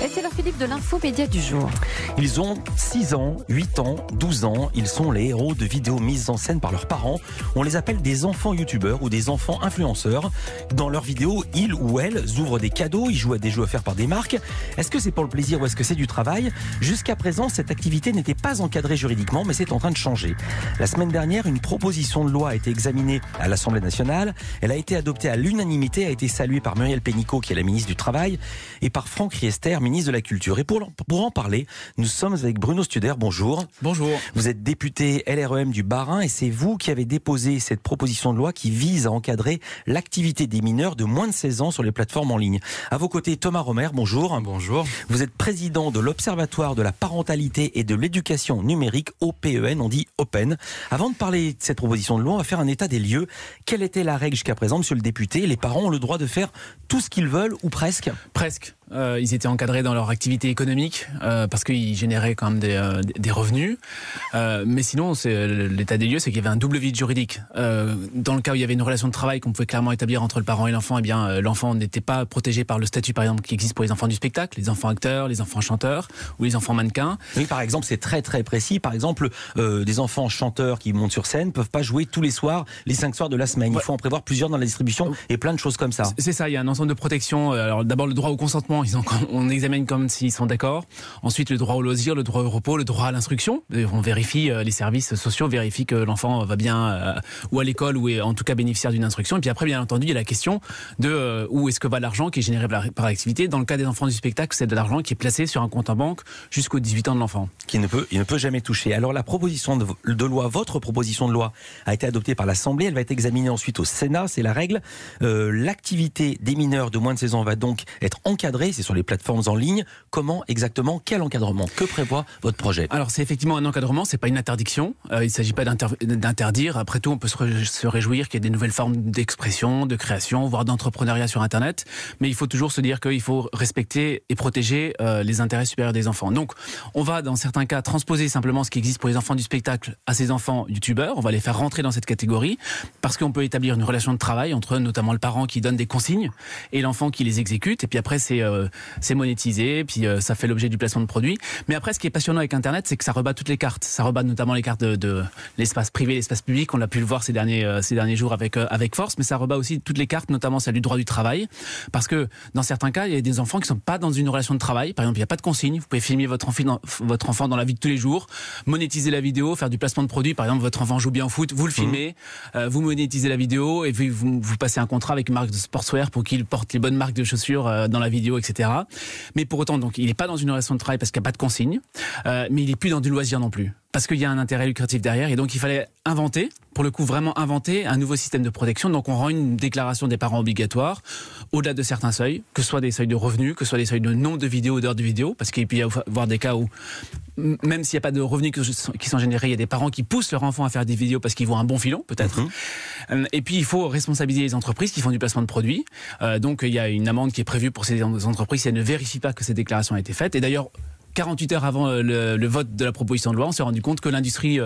Et c'est leur Philippe de l'info média du jour. Ils ont 6 ans, 8 ans, 12 ans. Ils sont les héros de vidéos mises en scène par leurs parents. On les appelle des enfants youtubeurs ou des enfants influenceurs. Dans leurs vidéos, ils ou elles ouvrent des cadeaux, ils jouent à des jeux offerts par des marques. Est-ce que c'est pour le plaisir ou est-ce que c'est du travail ? Jusqu'à présent, cette activité n'était pas encadrée juridiquement, mais c'est en train de changer. La semaine dernière, une proposition de loi a été examinée à l'Assemblée nationale. Elle a été adoptée à l'unanimité, a été saluée par Muriel Pénicaud, qui est la ministre du Travail, et par Franck Riester, ministre de la Culture. Et pour en parler, nous sommes avec Bruno Studer. Bonjour. Bonjour. Vous êtes député LREM du Bas-Rhin et c'est vous qui avez déposé cette proposition de loi qui vise à encadrer l'activité des mineurs de moins de 16 ans sur les plateformes en ligne. À vos côtés, Thomas Romer. Bonjour. Bonjour. Vous êtes président de l'Observatoire de la parentalité et de l'éducation numérique, OPEN, on dit Open. Avant de parler de cette proposition de loi, on va faire un état des lieux. Quelle était la règle jusqu'à présent, monsieur le député ? Les parents ont le droit de faire tout ce qu'ils veulent ou presque ? Presque. Ils étaient encadrés dans leur activité économique parce qu'ils généraient quand même des revenus. Mais sinon, l'état des lieux, c'est qu'il y avait un double vide juridique. Dans le cas où il y avait une relation de travail qu'on pouvait clairement établir entre le parent et l'enfant, eh bien, l'enfant n'était pas protégé par le statut, par exemple, qui existe pour les enfants du spectacle, les enfants acteurs, les enfants chanteurs ou les enfants mannequins. Oui, par exemple, c'est très très précis. Par exemple, des enfants chanteurs qui montent sur scène peuvent pas jouer tous les soirs, les 5 soirs de la semaine. Il faut en prévoir plusieurs dans la distribution et plein de choses comme ça. C'est ça, il y a un ensemble de protections. Alors d'abord le droit au consentement, on examine comme s'ils sont d'accord. Ensuite le droit au loisir, le droit au repos, le droit à l'instruction. On vérifie, les services sociaux vérifient que l'enfant va bien ou à l'école ou est en tout cas bénéficiaire d'une instruction. Et puis après, bien entendu, il y a la question de où est-ce que va l'argent qui est généré par l'activité. Dans le cas des enfants du spectacle, c'est de l'argent qui est placé sur un compte en banque jusqu'aux 18 ans de l'enfant. Il ne peut jamais toucher. Alors la proposition de loi, votre proposition de loi a été adoptée par l'Assemblée. Elle va être examinée ensuite au Sénat, c'est la règle. L'activité des mineurs de moins de 16 ans va donc être encadrée, c'est sur les plateformes en ligne. Comment exactement ? Quel encadrement ? Que prévoit votre projet ? Alors c'est effectivement un encadrement, c'est pas une interdiction. Il ne s'agit pas d'interdire. Après tout, on peut se réjouir qu'il y ait des nouvelles formes d'expression, de création, voire d'entrepreneuriat sur Internet. Mais il faut toujours se dire qu'il faut respecter et protéger les intérêts supérieurs des enfants. Donc on va dans certains cas transposer simplement ce qui existe pour les enfants du spectacle à ces enfants youtubeurs. On va les faire rentrer dans cette catégorie parce qu'on peut établir une relation de travail entre notamment le parent qui donne des consignes et l'enfant qui les exécute. Et puis après c'est monétisé, puis ça fait l'objet du placement de produits. Mais après, ce qui est passionnant avec Internet, c'est que ça rebat toutes les cartes. Ça rebat notamment les cartes de l'espace privé, l'espace public. On l'a pu le voir ces derniers jours avec force, mais ça rebat aussi toutes les cartes, notamment celle du droit du travail. Parce que dans certains cas, il y a des enfants qui ne sont pas dans une relation de travail. Par exemple, il n'y a pas de consigne. Vous pouvez filmer votre enfant dans la vie de tous les jours, monétiser la vidéo, faire du placement de produits. Par exemple, votre enfant joue bien au foot, vous le filmez, vous monétisez la vidéo et vous passez un contrat avec une marque de sportswear pour qu'il porte les bonnes marques de chaussures dans la vidéo, etc. Mais pour autant, donc, il n'est pas dans une relation de travail parce qu'il n'y a pas de consigne, mais il n'est plus dans du loisir non plus. Parce qu'il y a un intérêt lucratif derrière et donc il fallait inventer, pour le coup vraiment inventer un nouveau système de protection. Donc on rend une déclaration des parents obligatoire au-delà de certains seuils, que ce soit des seuils de revenus, que ce soit des seuils de nombre de vidéos, d'heures de vidéo, parce qu'il peut y avoir des cas où même s'il n'y a pas de revenus qui sont générés, il y a des parents qui poussent leur enfant à faire des vidéos parce qu'ils voient un bon filon peut-être. Et puis il faut responsabiliser les entreprises qui font du placement de produits. Donc il y a une amende qui est prévue pour ces entreprises si elles ne vérifient pas que ces déclarations ont été faites. Et d'ailleurs 48 heures avant le vote de la proposition de loi, on s'est rendu compte que l'industrie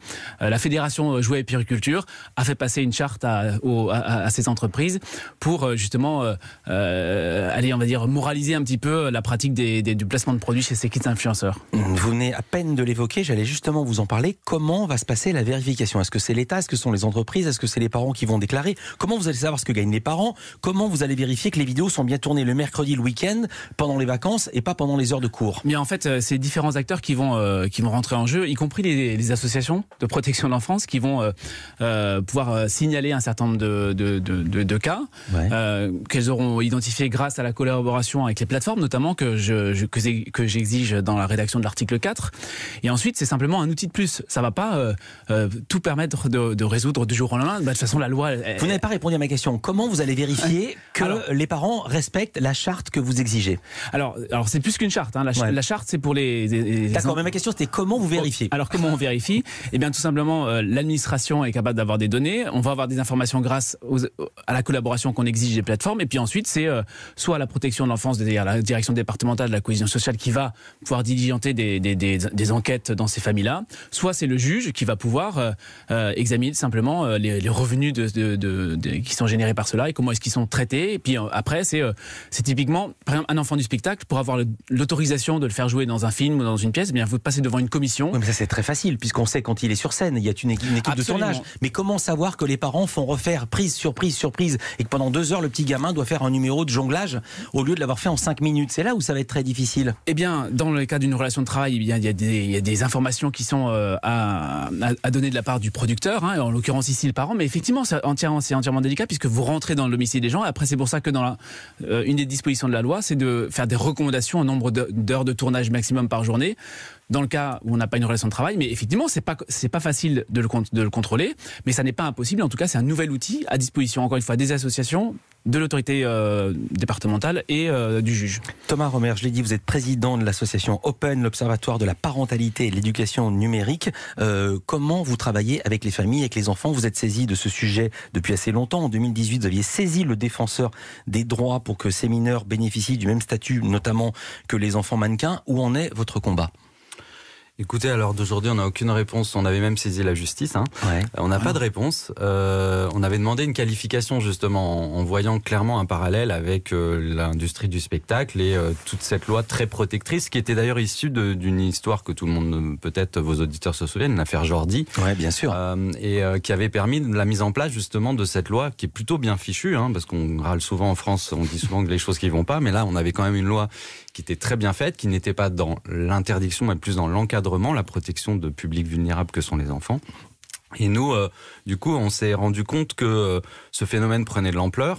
la Fédération Jouets et Périculture a fait passer une charte à ces entreprises pour justement aller, on va dire, moraliser un petit peu la pratique du placement de produits chez ces kits influenceurs. Vous venez à peine de l'évoquer, j'allais justement vous en parler. Comment va se passer la vérification ? Est-ce que c'est l'État ? Est-ce que ce sont les entreprises ? Est-ce que c'est les parents qui vont déclarer ? Comment vous allez savoir ce que gagnent les parents ? Comment vous allez vérifier que les vidéos sont bien tournées le mercredi, le week-end, pendant les vacances et pas pendant les heures de cours ? Mais en fait, c'est différents acteurs qui vont rentrer en jeu, y compris les associations de protection de l'enfance qui vont pouvoir signaler un certain nombre de cas qu'elles auront identifiés grâce à la collaboration avec les plateformes, notamment que j'exige dans la rédaction de l'article 4. Et ensuite, c'est simplement un outil de plus. Ça va pas tout permettre de résoudre du jour au lendemain. De toute façon, la loi... Vous n'avez pas répondu à ma question. Comment vous allez vérifier que les parents respectent la charte que vous exigez ? Alors c'est plus qu'une charte. La charte, c'est pour les D'accord, mais ma question c'était comment vous vérifiez? Alors comment on vérifie? Eh bien tout simplement, l'administration est capable d'avoir des données, on va avoir des informations grâce à la collaboration qu'on exige des plateformes, et puis ensuite c'est soit la protection de l'enfance, c'est-à-dire la direction départementale de la cohésion sociale qui va pouvoir diligenter des enquêtes dans ces familles-là, soit c'est le juge qui va pouvoir examiner simplement les revenus qui sont générés par cela et comment est-ce qu'ils sont traités. Et puis après, c'est typiquement, par exemple, un enfant du spectacle, pour avoir l'autorisation de le faire jouer dans un film ou dans une pièce, eh bien, vous passez devant une commission. Oui, mais ça c'est très facile, puisqu'on sait quand il est sur scène, il y a une équipe de tournage. Mais comment savoir que les parents font refaire prise sur prise sur prise et que pendant 2 heures, le petit gamin doit faire un numéro de jonglage au lieu de l'avoir fait en 5 minutes? C'est là où ça va être très difficile. Eh bien, dans le cas d'une relation de travail, il y a des informations qui sont à donner de la part du producteur, hein, en l'occurrence ici le parent, mais effectivement c'est entièrement délicat puisque vous rentrez dans le domicile des gens. Après c'est pour ça que dans une des dispositions de la loi, c'est de faire des recommandations au nombre d'heures de tournage maximum par journée. Dans le cas où on n'a pas une relation de travail, mais effectivement, c'est pas facile de le contrôler, mais ça n'est pas impossible. En tout cas, c'est un nouvel outil à disposition, encore une fois, des associations, de l'autorité départementale et du juge. Thomas Romer, je l'ai dit, vous êtes président de l'association Open, l'Observatoire de la parentalité et de l'éducation numérique. Comment vous travaillez avec les familles, avec les enfants? Vous êtes saisi de ce sujet depuis assez longtemps. En 2018, vous aviez saisi le défenseur des droits pour que ces mineurs bénéficient du même statut, notamment que les enfants mannequins. Où en est votre combat? Écoutez, à l'heure d'aujourd'hui, on n'a aucune réponse. On avait même saisi la justice. On n'a pas de réponse. On avait demandé une qualification, justement, en voyant clairement un parallèle avec l'industrie du spectacle et toute cette loi très protectrice, qui était d'ailleurs issue d'une histoire que tout le monde, peut-être vos auditeurs se souviennent, l'affaire Jordi. Oui, bien sûr. Qui avait permis la mise en place, justement, de cette loi, qui est plutôt bien fichue, parce qu'on râle souvent en France, on dit souvent que les choses qui vont pas, mais là, on avait quand même une loi qui était très bien faite, qui n'était pas dans l'interdiction, mais plus dans l'encadrement, la protection de publics vulnérables que sont les enfants. Et nous, du coup, on s'est rendu compte que ce phénomène prenait de l'ampleur,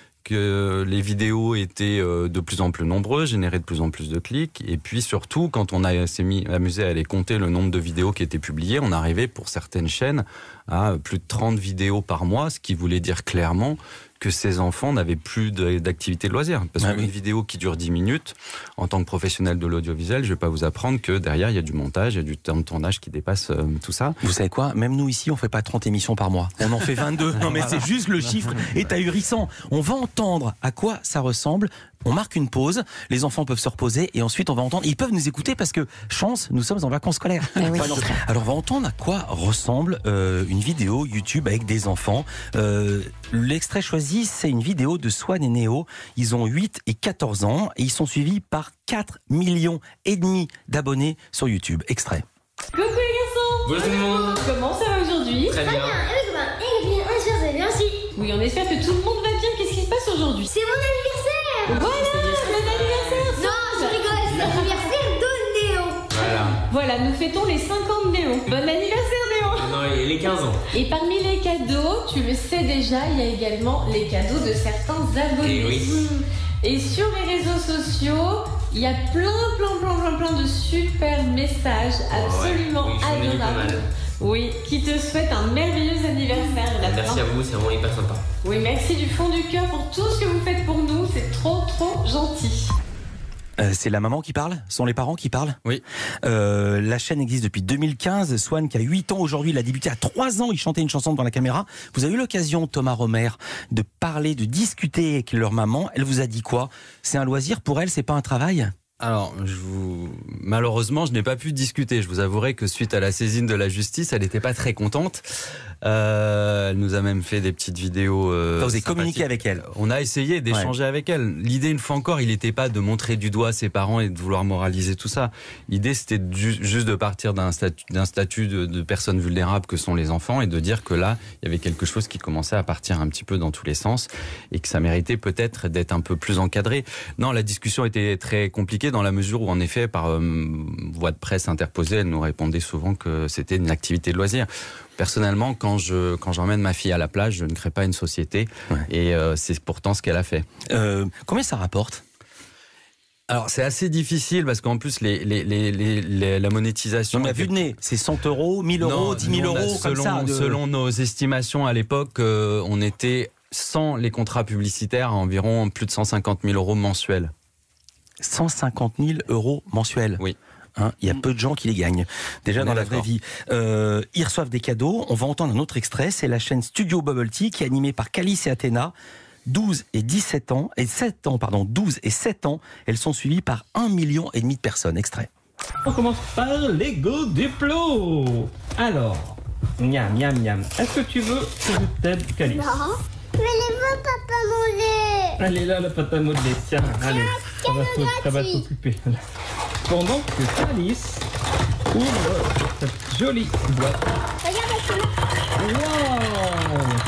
que les vidéos étaient de plus en plus nombreuses, généraient de plus en plus de clics, et puis surtout, quand on s'est amusé à aller compter le nombre de vidéos qui étaient publiées, on arrivait pour certaines chaînes à plus de 30 vidéos par mois, ce qui voulait dire clairement que ces enfants n'avaient plus d'activité de loisir. Parce qu'une vidéo qui dure 10 minutes, en tant que professionnel de l'audiovisuel, je ne vais pas vous apprendre que derrière, il y a du montage, il y a du temps de tournage qui dépasse tout ça. Vous savez quoi? Même nous ici, on ne fait pas 30 émissions par mois. On en fait 22. Non mais c'est juste, le chiffre est ahurissant. On va entendre à quoi ça ressemble. On marque une pause, les enfants peuvent se reposer et ensuite on va entendre, ils peuvent nous écouter parce que, chance, nous sommes en vacances scolaires. Oui. Alors on va entendre à quoi ressemble une vidéo YouTube avec des enfants. L'extrait choisi, c'est une vidéo de Swan et Néo. Ils ont 8 et 14 ans et ils sont suivis par 4,5 millions d'abonnés sur YouTube. Extrait. Coucou les garçons! Bonjour tout le monde! Comment ça va aujourd'hui? Très bien! Oui, on espère que tout le monde va bien. Qu'est-ce qui se passe aujourd'hui? C'est mon anniversaire! Voilà, bon anniversaire! Non, je rigole, c'est l'anniversaire de Néo! Voilà, nous fêtons les 5 ans de Néo. Bon anniversaire Néo! Non, et les 15 ans. Et parmi les cadeaux, tu le sais déjà, il y a également les cadeaux de certains abonnés. Et oui. Et sur les réseaux sociaux, il y a plein de super messages absolument Oui, j'en ai vu pas adorables. mal. Oui, qui te souhaitent un merveilleux anniversaire. Il y en a Merci plein. à vous, c'est vraiment hyper sympa. Oui, merci du fond du cœur pour tout ce que vous faites pour nous. C'est trop gentil. C'est la maman qui parle? Ce sont les parents qui parlent? Oui. La chaîne existe depuis 2015. Swan, qui a 8 ans aujourd'hui, il a débuté à 3 ans. Il chantait une chanson devant la caméra. Vous avez eu l'occasion, Thomas Romer, de parler, de discuter avec leur maman. Elle vous a dit quoi? C'est un loisir pour elle, c'est pas un travail? Alors, malheureusement, je n'ai pas pu discuter. Je vous avouerai que suite à la saisine de la justice, elle n'était pas très contente. Elle nous a même fait des petites vidéos. Vous avez communiqué avec elle? On a essayé d'échanger avec elle. L'idée, une fois encore, il n'était pas de montrer du doigt ses parents et de vouloir moraliser tout ça. L'idée, c'était juste de partir d'un statut de personnes vulnérables que sont les enfants et de dire que là, il y avait quelque chose qui commençait à partir un petit peu dans tous les sens et que ça méritait peut-être d'être un peu plus encadré. Non, la discussion était très compliquée dans la mesure où, en effet, par voie de presse interposée, elle nous répondait souvent que c'était une activité de loisir. Personnellement, quand j'emmène ma fille à la plage, je ne crée pas une société et c'est pourtant ce qu'elle a fait. Combien ça rapporte? Alors c'est assez difficile parce qu'en plus la monétisation... On a vu de nez, c'est 100 €, 1000 €, 10 000 €, comme ça. Selon nos estimations à l'époque, on était, sans les contrats publicitaires, à environ plus de 150 000 € mensuels. 150 000 € mensuels. Oui. Hein, il y a peu de gens qui les gagnent. Déjà On dans est la vraie d'accord. vie. Ils reçoivent des cadeaux. On va entendre un autre extrait. C'est la chaîne Studio Bubble Tea qui est animée par Calice et Athéna. 12 et 7 ans. Elles sont suivies par 1,5 million de personnes. Extrait. On commence par Lego Duplo. Alors, miam, miam, miam. Est-ce que tu veux que je t'aide, Calice? Non. Mais les mots, papa manger. Elle est là, la pâte à modeler. Tiens, allez, ça va s'occuper. Pendant que Calice ouvre cette jolie boîte. Regarde, Athéna. Wow!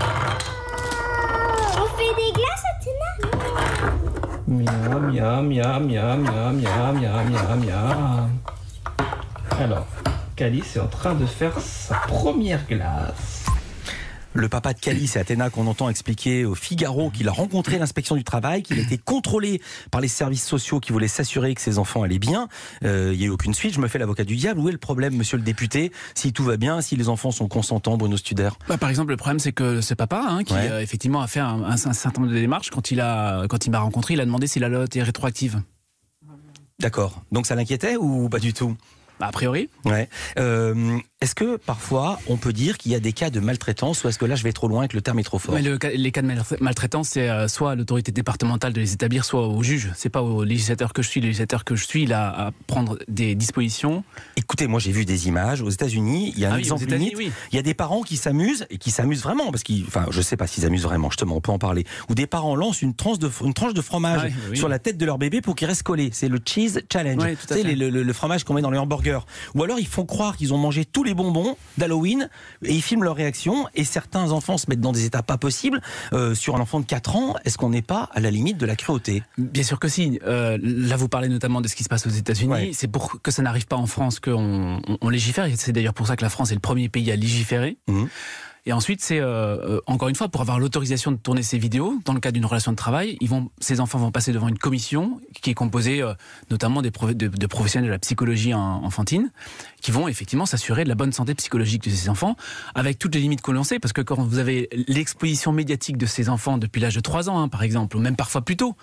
On fait des glaces, Athéna? Miam, miam, miam, miam, miam, miam, miam, miam, miam. Alors, Calice est en train de faire sa première glace. Le papa de Calice et Athéna qu'on entend expliquer au Figaro qu'il a rencontré l'inspection du travail, qu'il a été contrôlé par les services sociaux qui voulaient s'assurer que ses enfants allaient bien. Il n'y a eu aucune suite. Je me fais l'avocat du diable. Où est le problème, monsieur le député? Si tout va bien, si les enfants sont consentants, Bruno Studer? Par exemple, le problème, c'est que ce papa, qui effectivement a fait un certain nombre de démarches, quand il m'a rencontré, il a demandé si la loi était rétroactive. D'accord. Donc ça l'inquiétait ou pas du tout? A priori. Ouais. Est-ce que parfois on peut dire qu'il y a des cas de maltraitance ou est-ce que là je vais trop loin et que le terme est trop fort? Mais les cas de maltraitance, c'est soit à l'autorité départementale de les établir, soit au juge. C'est pas au législateur que je suis. Le législateur que je suis, il a à prendre des dispositions. Écoutez, moi j'ai vu des images aux États-Unis. Il y a un exemple limite. Oui. Il y a des parents qui s'amusent et qui s'amusent vraiment parce je sais pas s'ils amusent vraiment. Justement, on peut en parler. Où des parents lancent une tranche de fromage sur la tête de leur bébé pour qu'il reste collé. C'est le cheese challenge. Oui, tu sais, le fromage qu'on met dans les hamburgers. Ou alors ils font croire qu'ils ont mangé tous les bonbons d'Halloween et ils filment leur réaction et certains enfants se mettent dans des états pas possibles. Sur un enfant de 4 ans, est-ce qu'on n'est pas à la limite de la cruauté? Bien sûr que si. Là, vous parlez notamment de ce qui se passe aux États-Unis. Ouais. C'est pour que ça n'arrive pas en France qu'on légifère. Et c'est d'ailleurs pour ça que la France est le premier pays à légiférer. Mmh. Et ensuite, c'est encore une fois, pour avoir l'autorisation de tourner ces vidéos, dans le cadre d'une relation de travail, ces enfants vont passer devant une commission qui est composée notamment de professionnels de la psychologie enfantine, qui vont effectivement s'assurer de la bonne santé psychologique de ces enfants, avec toutes les limites que l'on sait, parce que quand vous avez l'exposition médiatique de ces enfants depuis l'âge de 3 ans, par exemple, ou même parfois plus tôt,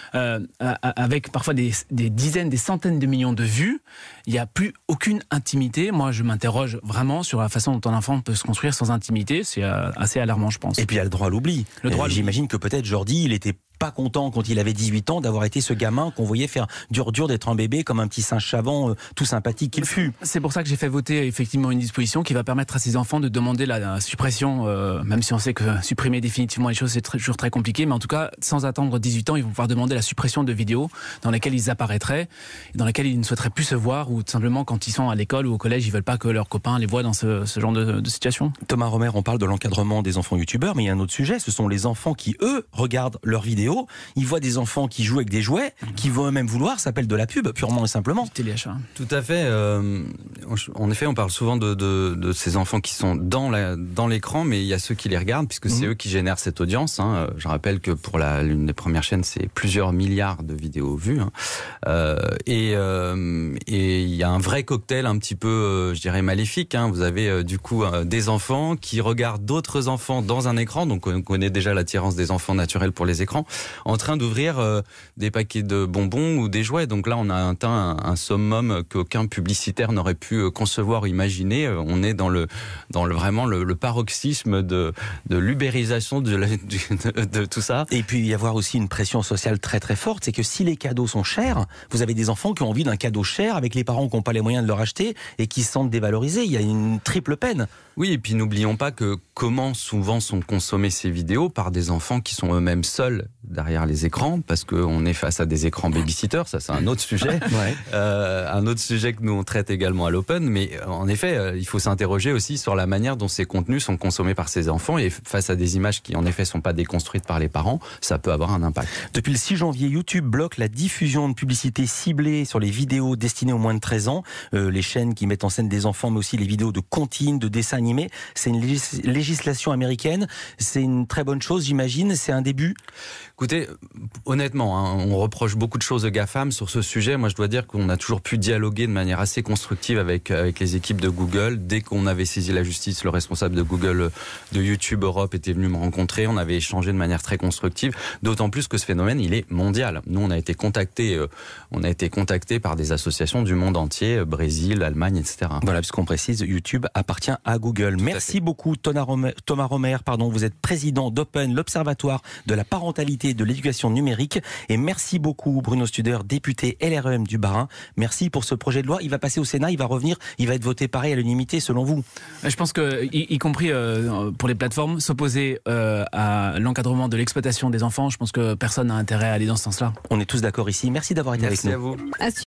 avec parfois des dizaines, des centaines de millions de vues, il n'y a plus aucune intimité. Moi, je m'interroge vraiment sur la façon dont un enfant peut se construire sans intimité. C'est assez alarmant, je pense. Et puis il y a le droit à l'oubli. J'imagine que peut-être Jordi, il était pas content quand il avait 18 ans d'avoir été ce gamin qu'on voyait faire dur d'être un bébé comme un petit singe savant tout sympathique qu'il fut. C'est pour ça que j'ai fait voter effectivement une disposition qui va permettre à ces enfants de demander la suppression, même si on sait que supprimer définitivement les choses c'est toujours très compliqué, mais en tout cas sans attendre 18 ans ils vont pouvoir demander la suppression de vidéos dans lesquelles ils apparaîtraient, dans lesquelles ils ne souhaiteraient plus se voir ou tout simplement quand ils sont à l'école ou au collège ils veulent pas que leurs copains les voient dans ce genre de situation. Thomas Romer, on parle de l'encadrement des enfants youtubeurs, mais il y a un autre sujet, ce sont les enfants qui eux regardent leurs vidéos. Ils voient des enfants qui jouent avec des jouets, qui vont eux-mêmes vouloir, ça s'appelle de la pub, purement et simplement. Téléachat. Tout à fait. En effet, on parle souvent de ces enfants qui sont dans l'écran, mais il y a ceux qui les regardent, puisque c'est eux qui génèrent cette audience. Je rappelle que pour l'une des premières chaînes, c'est plusieurs milliards de vidéos vues. Et il y a un vrai cocktail un petit peu, je dirais, maléfique. Vous avez du coup des enfants qui regardent d'autres enfants dans un écran, donc on connaît déjà l'attirance des enfants naturels pour les écrans, en train d'ouvrir des paquets de bonbons ou des jouets. Donc là, on a atteint un summum qu'aucun publicitaire n'aurait pu concevoir ou imaginer. On est dans vraiment le paroxysme de l'ubérisation de tout ça. Et puis, il y avoir aussi une pression sociale très très forte, c'est que si les cadeaux sont chers, vous avez des enfants qui ont envie d'un cadeau cher avec les parents qui n'ont pas les moyens de leur acheter et qui se sentent dévalorisés. Il y a une triple peine. Oui, et puis n'oublions pas que comment souvent sont consommées ces vidéos par des enfants qui sont eux-mêmes seuls derrière les écrans, parce qu'on est face à des écrans babysitters, ça c'est un autre sujet, un autre sujet que nous on traite également à l'Open, mais en effet, il faut s'interroger aussi sur la manière dont ces contenus sont consommés par ces enfants, et face à des images qui en effet sont pas déconstruites par les parents, ça peut avoir un impact. Depuis le 6 janvier, YouTube bloque la diffusion de publicités ciblées sur les vidéos destinées aux moins de 13 ans, les chaînes qui mettent en scène des enfants, mais aussi les vidéos de comptines, de dessins animés. C'est une législation américaine, c'est une très bonne chose, j'imagine, c'est un début. Écoutez, honnêtement, hein, on reproche beaucoup de choses aux GAFAM sur ce sujet. Moi, je dois dire qu'on a toujours pu dialoguer de manière assez constructive avec les équipes de Google. Dès qu'on avait saisi la justice, le responsable de Google, de YouTube Europe était venu me rencontrer. On avait échangé de manière très constructive. D'autant plus que ce phénomène, il est mondial. Nous, on a été contactés par des associations du monde entier, Brésil, Allemagne, etc. Voilà, puisqu'on précise, YouTube appartient à Google. Merci beaucoup, Thomas Romer. Vous êtes président d'Open, l'Observatoire de la parentalité et de l'éducation numérique. Et merci beaucoup, Bruno Studer, député LREM du Bas-Rhin. Merci pour ce projet de loi. Il va passer au Sénat, il va revenir, il va être voté pareil à l'unanimité, selon vous. Je pense que, y compris pour les plateformes, s'opposer à l'encadrement de l'exploitation des enfants, je pense que personne n'a intérêt à aller dans ce sens-là. On est tous d'accord ici. Merci d'avoir été avec nous. Merci à vous.